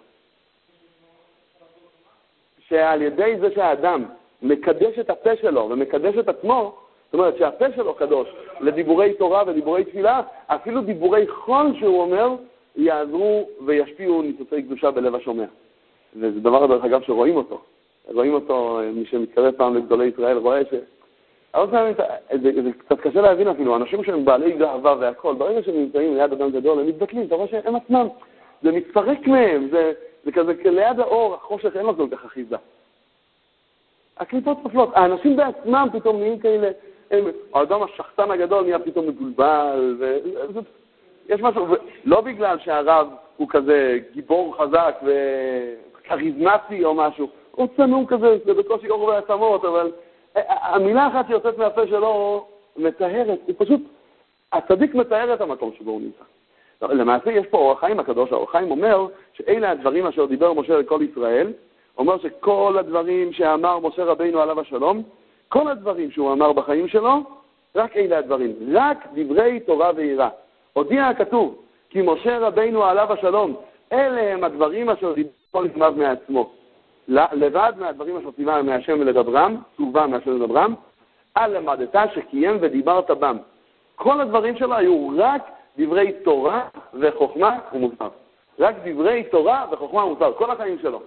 שעל ידי זה שהאדם מקדש את הפה שלו ומקדש את עצמו, זאת אומרת שהפה שלו קדוש לדיבורי תורה ודיבורי תפילה, אפילו דיבורי חול שהוא אומר, יעזרו וישפיעו ניצוצי קדושה בלב השומע. וזה דבר דרך אגב שרואים אותו. רואים אותו, מי שמתקרב פעם לגדולי ישראל רואה ש... אבל זה, זה, זה קצת קשה להבין אפילו, אנשים שהם בעלי גאווה והכל, ברגע שהם נמצאים ליד אדם גדול, הם מתבטלים, אתה רואה שהם עצמם, זה מתפרק מהם, זה, זה כזה כליד האור, החושך אין לו כל כך אחיזה. הקליפות נופלות, האנשים בעצמם פתאום נהיים כאלה, הם, האדם השחצן הגדול נהיה פתאום מבולבל, ויש משהו, לא בגלל שהרב הוא כזה גיבור חזק וכריזמטי או משהו, הוא צנום כזה, זה בקושי אור ועצמות, אבל המילה אחת שיוצאת מהפה שלו מטהרת, היא פשוט, הצדיק מטהר את המקום שבו הוא נמצא. למעשה יש פה אור החיים הקדוש, האור החיים אומר שאלה הדברים אשר דיבר משה לכל ישראל, אומר שכל הדברים שאמר משה רבינו עליו השלום, כל הדברים שהוא אמר בחיים שלו, רק אלה הדברים, רק דברי תורה ויראה. הודיע הכתוב, כי משה רבינו עליו השלום, אלה הם הדברים אשר דיבר כל נגמר מעצמו. לבד מהדברים אשר ציווה מהשם ולדברם, צווה מהשם ולדברם, על למדתה שקיים ודיברת בם. כל הדברים שלו היו רק דברי תורה וחוכמה ומוסר. רק דברי תורה וחוכמה ומוסר, כל החיים שלו.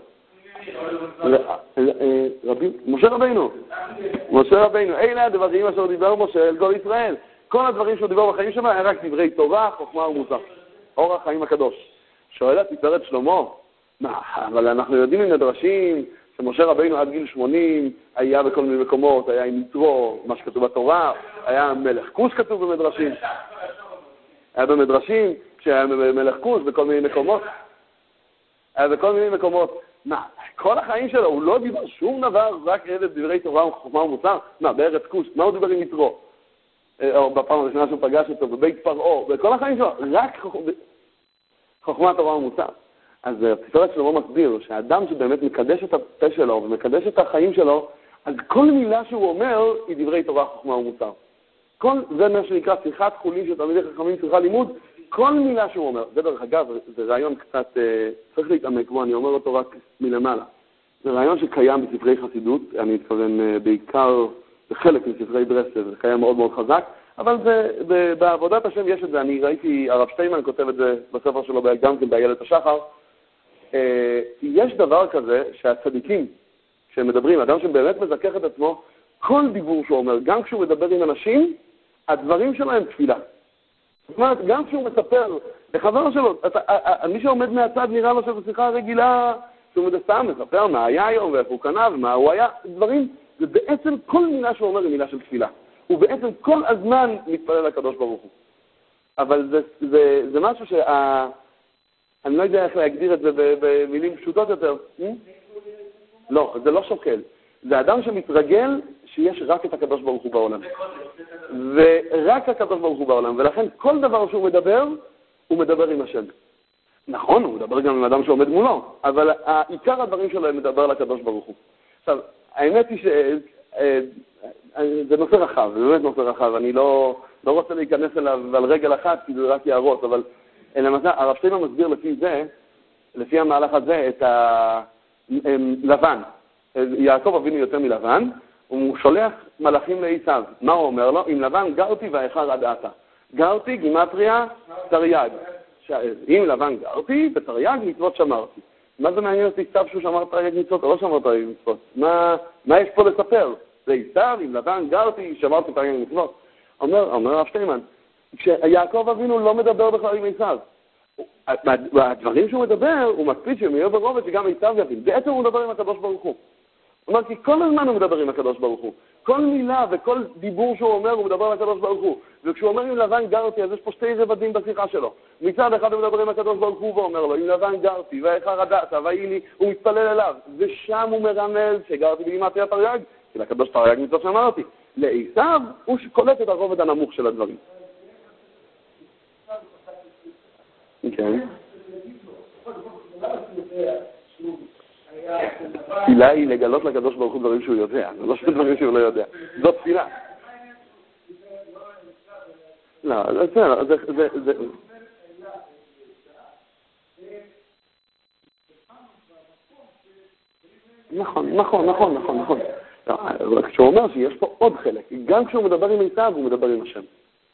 רבי, משה רבינו, משה רבינו, אלה הדברים אשר דיבר משה אל כל ישראל. כל הדברים שהוא דיבר בחיים שלו היה רק דברי תורה, חוכמה ומוסר. אור החיים הקדוש. שואל התפארת שלמה, מה, אבל אנחנו יודעים עם מדרשים שמשה רבינו עד גיל שמונים היה בכל מיני מקומות, היה עם יתרו, מה שכתוב בתורה, היה מלך כוס כתוב במדרשים. היה במדרשים שהיה מלך כוס בכל מיני מקומות. היה בכל מיני מקומות. מה, כל החיים שלו, הוא לא דיבר שום דבר, רק אלה דברי תורה וחוכמה ומוסר. מה, בארץ כוס, מה הוא דיבר עם יתרו? או בפעם הראשונה שהוא פגש אותו, בבית פרעה, בכל החיים שלו, רק חוכמה, תורה ומוסר. אז התפארת שלמה מסביר שהאדם שבאמת מקדש את הפה שלו ומקדש את החיים שלו, אז כל מילה שהוא אומר היא דברי תורה, חוכמה ומוסר. כל, זה מה שנקרא שיחת חולין של תלמידי חכמים, שיחה לימוד, כל מילה שהוא אומר. זה דרך אגב, זה רעיון קצת, אה, צריך להתעמק בו, אני אומר אותו רק מלמעלה. זה רעיון שקיים בספרי חסידות, אני מתכוון אה, בעיקר בחלק מספרי ברסלב, זה קיים מאוד מאוד חזק, אבל זה, ב, בעבודת השם יש את זה, אני ראיתי, הרב שטיימן כותב את זה בספר שלו גם כן באיילת השחר, אה, יש דבר כזה שהצדיקים, כשהם מדברים, אדם שבאמת מזכך את עצמו, כל דיבור שהוא אומר, גם כשהוא מדבר עם אנשים, הדברים שלו הם תפילה. זאת אומרת, גם כשהוא מספר לחבר שלו, אתה, מי שעומד מהצד נראה לו שזו שיחה רגילה, שהוא מדסתם, מספר מה היה היום ואיפה הוא קנה ומה הוא היה, דברים, זה בעצם כל מילה שהוא אומר היא מילה של תפילה. הוא בעצם כל הזמן מתפלל לקדוש ברוך הוא. אבל זה, זה, זה משהו שה... אני לא יודע איך להגדיר את זה במילים פשוטות יותר. לא, זה לא שוקל. זה אדם שמתרגל שיש רק את הקדוש ברוך הוא בעולם. ורק הקדוש ברוך הוא בעולם. ולכן כל דבר שהוא מדבר, הוא מדבר עם השם. נכון, הוא מדבר גם עם אדם שעומד מולו, אבל העיקר הדברים שלו הם מדבר לקדוש ברוך הוא. עכשיו, האמת היא שזה נושא רחב, זה באמת נושא רחב. אני לא, לא רוצה להיכנס אליו על רגל אחת, כי זה רק יערות, אבל למעשה, הרב שטיימן מסביר לפי זה, לפי המהלך הזה, את הלבן. יעקב אבינו יוצא מלבן, הוא שולח מלאכים לעשיו. מה הוא אומר לו? עם לבן גרתי והאחר עד עתה. גרתי, גימטריה, תרי"ג. עם לבן גרתי, בתרי"ג מצוות שמרתי. מה זה מעניין אותי עשיו שהוא שמר תרי"ג מצוות או לא שמר תרי"ג מצוות? מה, מה יש פה לספר? זה עשיו, עם לבן גרתי, שמרתי תרי"ג מצוות. אומר, אומר הרב שטיימן, כשיעקב אבינו לא מדבר בכלל עם עשיו. הדברים שהוא מדבר, הוא מקפיד שהם יהיו ברובד שגם עשיו יבין. בעצם הוא מדבר עם הקדוש ברוך הוא. אומר כי כל הזמן הוא מדבר עם הקדוש ברוך הוא. כל מילה וכל דיבור שהוא אומר הוא מדבר עם הקדוש ברוך הוא. וכשהוא אומר עם לבן גרתי, אז יש פה שתי רבדים בשיחה שלו. מצד אחד הוא מדבר עם הקדוש ברוך הוא ואומר לו, עם לבן גרתי, ואיך רדעת, והיא לי, הוא מתפלל אליו. ושם הוא מרמז שגרתי בגימטריה תרי"ג, כי לקדוש תרי"ג מצוות שאמרתי. לעשיו הוא קולט את הרובד הנמוך של הדברים. כן. תפילה היא לגלות לקדוש ברוך הוא דברים שהוא יודע, זה לא שדברים שהוא לא יודע. זאת תפילה. לא, זה, זה, זה, זה... נכון, נכון, נכון, נכון, נכון. כשהוא אומר שיש פה עוד חלק, גם כשהוא מדבר עם עשיו, הוא מדבר עם השם.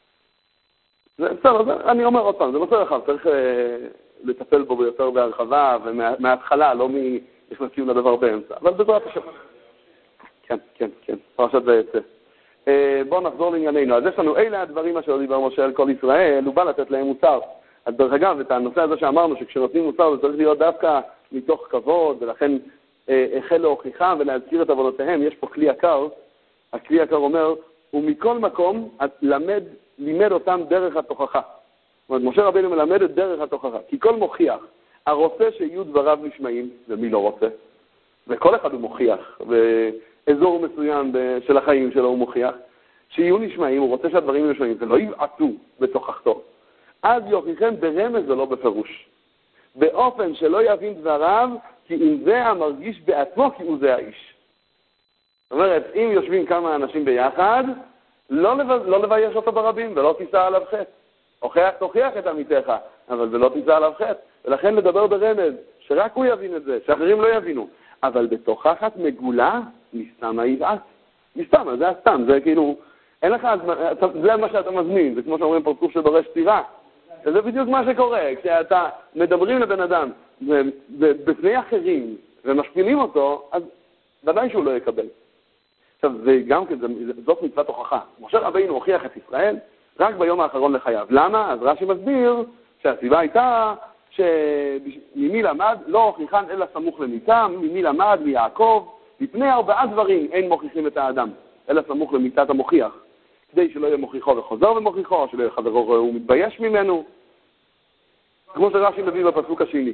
בסדר, אני אומר עוד פעם, זה נושא רחב, צריך לטפל בו ביותר בהרחבה, ומההתחלה, לא נכנסים לדבר באמצע, אבל בעזרת השם. כן, כן, כן, פרשת ויצא. בואו נחזור לענייננו. אז יש לנו אלה הדברים אשר דיבר משה אל כל ישראל, הוא בא לתת להם מוסר. אז דרך אגב, את הנושא הזה שאמרנו, שכשנותנים מוסר זה צריך להיות דווקא מתוך כבוד, ולכן החל להוכיחם ולהזכיר את עבודותיהם. יש פה כלי יקר, הכלי יקר אומר, ומכל מקום למד, לימד אותם דרך התוכחה. זאת אומרת, משה רבינו מלמד את דרך התוכחה, כי כל מוכיח, הרוצה שיהיו דבריו נשמעים, ומי לא רוצה? וכל אחד הוא מוכיח, באזור מסוים של החיים שלו הוא מוכיח, שיהיו נשמעים, הוא רוצה שהדברים יהיו נשמעים, ולא יבעטו בתוכחתו. אז יוכיחם ברמז ולא בפירוש. באופן שלא יבין דבריו, כי אם זה המרגיש בעצמו, כי הוא זה האיש. זאת אומרת, אם יושבים כמה אנשים ביחד, לא, לב... לא לבייש אותו ברבים, ולא תישא עליו חטא. הוכיח תוכיח את עמיתך, אבל ולא תישא עליו חטא. ולכן לדבר ברמז, שרק הוא יבין את זה, שאחרים לא יבינו. אבל בתוכחת מגולה, מסתם היבעט. מסתם, זה הסתם, זה כאילו, אין לך, זה מה שאתה מזמין, זה כמו שאומרים פרצוף שדורש סתירה. וזה בדיוק מה שקורה, כשאתה מדברים לבן אדם, בפני אחרים, ומשפילים אותו, אז ודאי שהוא לא יקבל. עכשיו, זה גם כן, זאת מצוות הוכחה. משה רבינו הוכיח את ישראל רק ביום האחרון לחייו. למה? אז רש"י מסביר שהסיבה הייתה שממי למד, לא הוכיחן אלא סמוך למיתם, ממי למד, מיעקב, לפני ארבעה דברים אין מוכיחים את האדם, אלא סמוך למיתת המוכיח. כדי שלא יהיה מוכיחו וחוזר ומוכיחו, שלא יהיה חברו הוא מתבייש ממנו. כמו שרש"י מביא בפסוק השני.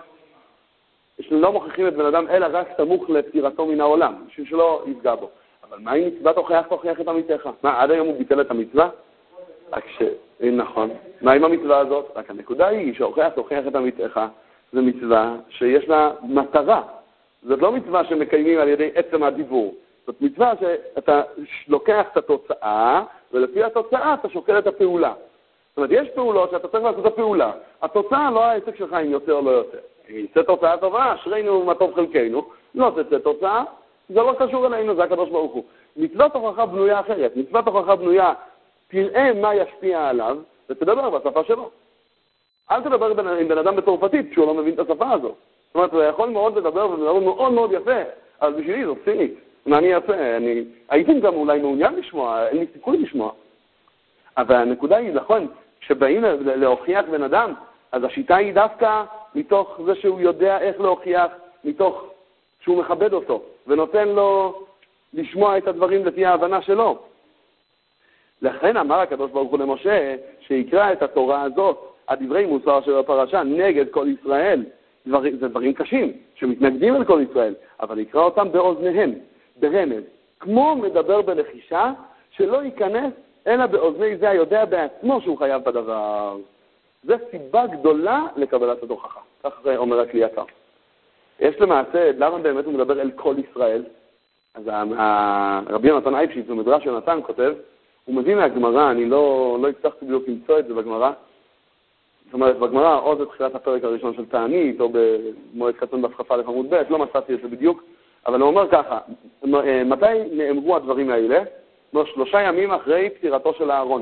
לא מוכיחים את בן אדם אלא רק סמוך לפטירתו מן העולם, בשביל שלא יפגע בו. אבל מה אם מצווה תוכיח תוכיח את עמיתך? מה, עד היום הוא ביטל את המצווה? רק ש... נכון. מה עם המצווה הזאת? רק הנקודה היא שהוכיח תוכיח את עמיתך, זו מצווה שיש לה מטרה. זאת לא מצווה שמקיימים על ידי עצם הדיבור. זאת מצווה שאתה לוקח את התוצאה, ולפי התוצאה אתה שוקל את הפעולה. זאת אומרת, יש פעולות שאתה צריך לעשות את הפעולה. התוצאה לא העסק שלך אם יוצא או לא יוצא. אם יצא תוצאה טובה, אשרינו מה טוב חלקנו. לא תצא תוצאה, זה לא קשור אלינו, זה הקדוש ברוך הוא. מצוות הוכחה בנויה אחרת. מצוות הוכחה בנויה, תראה מה ישפיע עליו, ותדבר בשפה שלו. אל תדבר עם בן אדם בצרפתית, כשהוא לא מבין את השפה הזאת. זאת אומרת, הוא יכול מאוד לדבר, ומדבר מאוד מאוד יפה, אבל בשבילי זאת סינית. מה אני אעשה? אני הייתי גם אולי מעוניין לשמוע, אין לי סיכוי לשמוע. אבל הנקודה היא, נכון, כשבאים להוכיח בן אדם, אז השיטה היא דווקא מתוך זה שהוא יודע איך להוכיח, מתוך שהוא מכבד אותו, ונותן לו לשמוע את הדברים לפי ההבנה שלו. לכן אמר הקדוש ברוך הוא למשה, שיקרא את התורה הזאת, הדברי מוסר של הפרשה, נגד כל ישראל. דבר, זה דברים קשים, שמתנגדים אל כל ישראל, אבל יקרא אותם באוזניהם, ברמז. כמו מדבר בלחישה, שלא ייכנס אלא באוזני זה היודע בעצמו שהוא חייב בדבר. זה סיבה גדולה לקבלת התוכחה. כך אומר הכלי יקר. יש למעשה, למה באמת הוא מדבר אל כל ישראל? אז הרבי יונתן אייבשיץ, במדרש יונתן, כותב, הוא מביא מהגמרא, אני לא, לא הצלחתי בדיוק למצוא את זה בגמרא. זאת אומרת, בגמרא, או זה תחילת הפרק הראשון של תענית, או במועד קטן בהפכפה לחמוד ב', לא מצאתי את זה בדיוק, אבל הוא אומר ככה, מתי נאמרו הדברים האלה? זאת שלושה ימים אחרי פטירתו של הארון.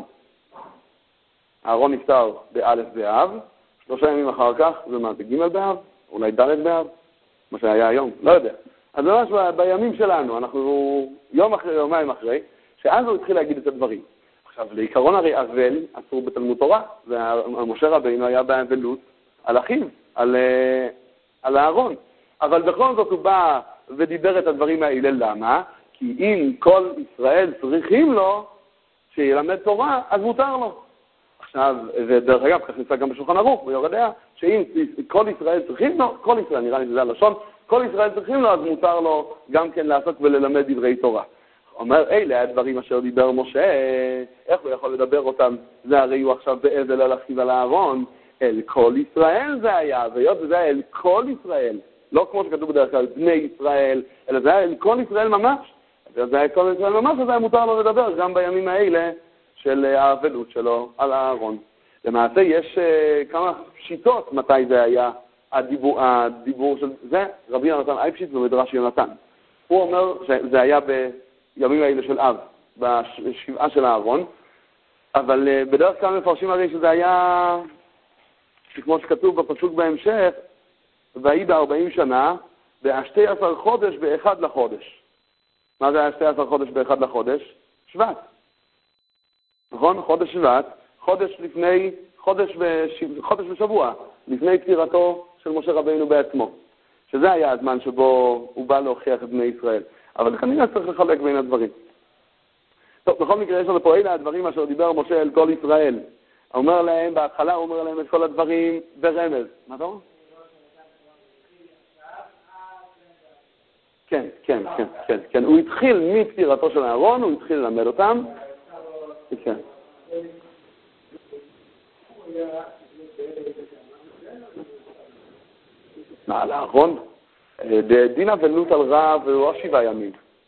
הארון נפטר באלף באב, שלושה ימים אחר כך, זה מה, בג' באב? אולי ד' באב? מה שהיה היום, לא יודע. אז ממש בימים שלנו, אנחנו יום אחרי, יומיים אחרי, שאז הוא התחיל להגיד את הדברים. עכשיו, לעיקרון הרי אבל אסור בתלמוד תורה, ומשה רבינו היה באבלות על אחיו, על, על הארון. אבל בכל זאת הוא בא ודיבר את הדברים האלה. למה? כי אם כל ישראל צריכים לו שילמד תורה, אז מותר לו. עכשיו, ודרך אגב, כך נמצא גם בשולחן ערוך, ביורה דעה, שאם כל ישראל צריכים לו, כל ישראל, נראה לי שזה הלשון, כל ישראל צריכים לו, אז מותר לו גם כן לעסוק וללמד דברי תורה. אומר, אלה הדברים אשר דיבר משה, איך הוא יכול לדבר אותם? זה הרי הוא עכשיו באבל על אחיו על הארון, אל כל ישראל זה היה, והיות וזה היה אל כל ישראל, לא כמו שכתוב בדרך כלל, בני ישראל, אלא זה היה אל כל ישראל ממש, וזה היה כל ישראל ממש, אז היה מותר לו לדבר גם בימים האלה של האבלות שלו על הארון. למעשה יש uh, כמה שיטות מתי זה היה הדיבור, הדיבור של זה, רבי יונתן אייפשיץ במדרש יונתן. הוא אומר שזה היה בימים האלה של אב, בשבעה של הארון, אבל uh, בדרך כלל מפרשים הרי שזה היה, כמו שכתוב בפסוק בהמשך, והיא בארבעים שנה, והשתי עשר חודש באחד לחודש. מה זה היה שתי עשר חודש באחד לחודש? שבט. נכון? חודש שבט, חודש לפני, חודש, בשב, חודש בשבוע, לפני פטירתו של משה רבינו בעצמו. שזה היה הזמן שבו הוא בא להוכיח את בני ישראל. אבל כנראה צריך לחלק בין הדברים. טוב, בכל מקרה יש לנו פה אלה הדברים אשר דיבר משה אל כל ישראל. הוא אומר להם, בהתחלה הוא אומר להם את כל הדברים ברמז. מה אתה אומר? כן, כן, כן, כן, כן. הוא התחיל מפטירתו של אהרון, הוא התחיל ללמד אותם. כן. על הארון? דין אבלות על רב ולא שבעה ימים.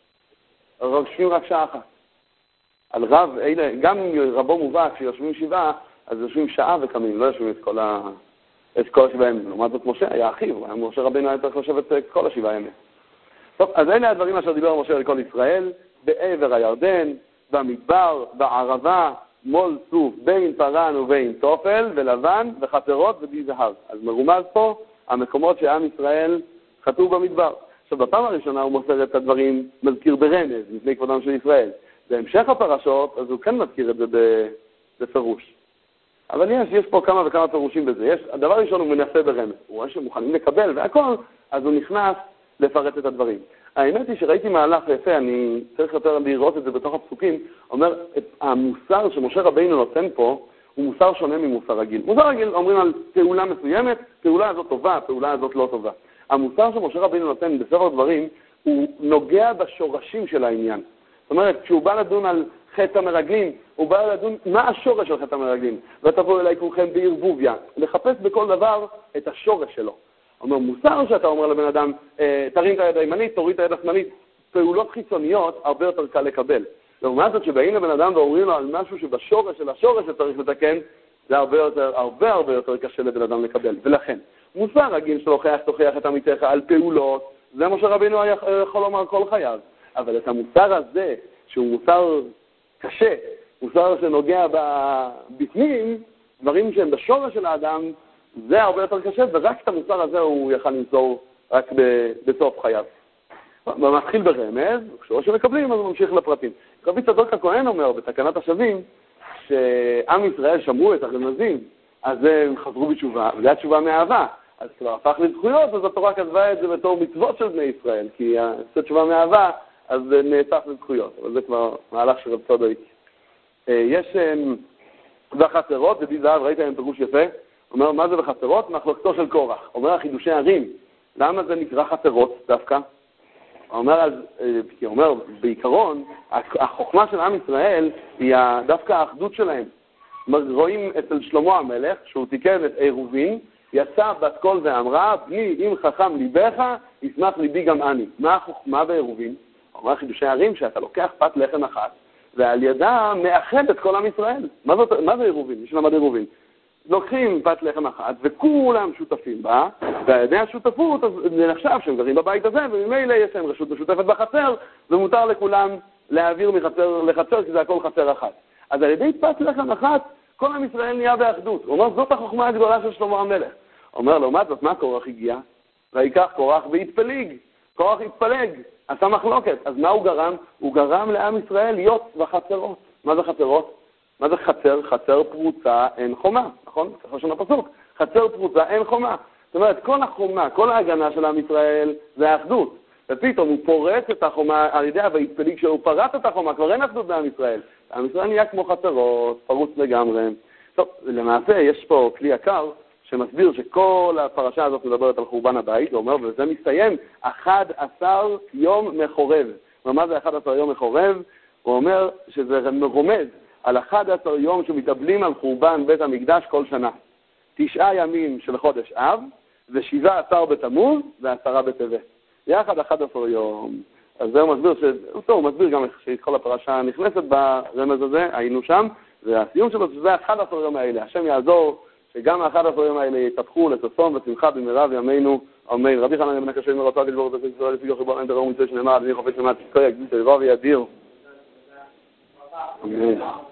רושמים רק שעה אחת. על רב, גם אם רבו מובא, כשיושבים שבעה, אז יושבים שעה וקמים, לא יושבים את כל ה... את כל השבעה ימים. לעומת זאת משה היה אחיו, משה רבינו היה צריך לשבת את כל השבעה ימים. טוב, אז אלה הדברים אשר דיבר משה לכל ישראל, בעבר הירדן, במדבר, בערבה, מול סוף, בין פרן ובין תופל, ולבן, וחצרות ודי זהב. אז מרומז פה המקומות שעם ישראל חטאו במדבר. עכשיו, בפעם הראשונה הוא מוסר את הדברים, מזכיר ברמז, לפני כבודם של ישראל. בהמשך הפרשות, אז הוא כן מזכיר את זה בפירוש. אבל יש, יש פה כמה וכמה פירושים בזה. יש, הדבר הראשון הוא מנסה ברמז. הוא רואה שמוכנים לקבל והכל, אז הוא נכנס לפרט את הדברים. האמת היא שראיתי מהלך יפה, אני צריך יותר לראות את זה בתוך הפסוקים, אומר, את המוסר שמשה רבינו נותן פה, הוא מוסר שונה ממוסר רגיל. מוסר רגיל אומרים על פעולה מסוימת, פעולה הזאת טובה, פעולה הזאת לא טובה. המוסר שמשה רבינו נותן בספר דברים, הוא נוגע בשורשים של העניין. זאת אומרת, כשהוא בא לדון על חטא המרגלים, הוא בא לדון מה השורש של חטא המרגלים, ותבואו אליי כולכם בערבוביה, לחפש בכל דבר את השורש שלו. אומר, מוסר שאתה אומר לבן אדם, תרים את היד הימנית, תוריד את היד השמאלית, פעולות חיצוניות הרבה יותר קל לקבל. לעומת זאת שבאים לבן אדם ואומרים לו על משהו שבשורש של השורש שצריך לתקן, זה הרבה יותר, הרבה הרבה יותר קשה לבן אדם לקבל. ולכן, מוסר רגיל שלוקח, תוכיח את עמיתך על פעולות, זה מה שרבינו יכול לומר כל חייו. אבל את המוסר הזה, שהוא מוסר קשה, מוסר שנוגע בפנים, דברים שהם בשורש של האדם, זה הרבה יותר קשה, ורק את המוסר הזה הוא יכל למסור רק בסוף חייו. הוא מתחיל ברמז, כשהוא שמקבלים, אז הוא ממשיך לפרטים. רבי צדוק הכהן אומר בתקנת השבים, שעם ישראל שמרו את הרמזים, אז הם חזרו בתשובה, וזו התשובה מאהבה. אז כבר הפך לזכויות, אז התורה כתבה את זה בתור מצוות של בני ישראל, כי זו תשובה מאהבה, אז זה נהפך לזכויות. אבל זה כבר מהלך של רב צדוק. יש בחצרות, ודי זהב, ראית להם פירוש יפה, אומר, מה זה בחצרות? מחלוקתו של קורח. אומר, החידושי ערים. למה זה נקרא חצרות דווקא? אומר, אז, כי אומר, בעיקרון, החוכמה של עם ישראל היא דווקא האחדות שלהם. אומר, רואים אצל שלמה המלך, שהוא תיקן את עירובין, יצא בת קול ואמרה, בני, אם חכם ליבך, ישמח ליבי גם אני. מה החוכמה בעירובין? אומר, חידושי ערים, שאתה לוקח פת לחם אחת, ועל ידה מאחד את כל עם ישראל. מה, זאת, מה זה עירובין? מי שלמד עירובין. לוקחים פת לחם אחת, וכולם שותפים בה, ועל ידי השותפות, אז זה נחשב שהם גרים בבית הזה, וממילא יש להם רשות משותפת בחצר, ומותר לכולם להעביר מחצר לחצר, כי זה הכל חצר אחת. אז על ידי פת לחם אחת, כל עם ישראל נהיה באחדות. הוא אומר, זאת החוכמה הגדולה של שלמה המלך. הוא אומר, לעומת זאת, מה קורח הגיע? ויקח קורח והתפליג. קורח התפלג, עשה מחלוקת. אז מה הוא גרם? הוא גרם לעם ישראל להיות בחצרות. מה זה חצרות? מה זה חצר? חצר פרוצה אין חומה, נכון? ככה שונה פסוק. חצר פרוצה אין חומה. זאת אומרת, כל החומה, כל ההגנה של עם ישראל זה האחדות. ופתאום הוא פורץ את החומה על ידי ויתפלג, כשהוא פרץ את החומה, כבר אין אחדות בעם ישראל. עם ישראל נהיה כמו חצרות, פרוץ לגמרי. טוב, למעשה יש פה כלי יקר שמסביר שכל הפרשה הזאת מדברת על חורבן הבית, הוא אומר, וזה מסתיים, אחד עשר יום מחורב. ומה זה אחד עשר יום מחורב? הוא אומר שזה רומז על אחד עשר יום שמתאבלים על חורבן בית המקדש כל שנה. תשעה ימים של חודש אב, ושבעה עשר בתמוז, ועשרה בטבת. יחד אחד עשר יום. אז זה הוא מסביר, ש... טוב, הוא מסביר גם שכל הפרשה נכנסת ברמז הזה, היינו שם, והסיום שלו שזה אחד עשר יום האלה. השם יעזור שגם האחד עשר יום האלה יתפחו לששון ושמחה במהרה בימינו. אמן. רבי חנניה בן הקשה מרצה תגבור את ישראל לפי חיבור אין דרום מצוי שנאמר, אדוני חופץ למעט, כה יגדיל את לבב וידיר. אמן.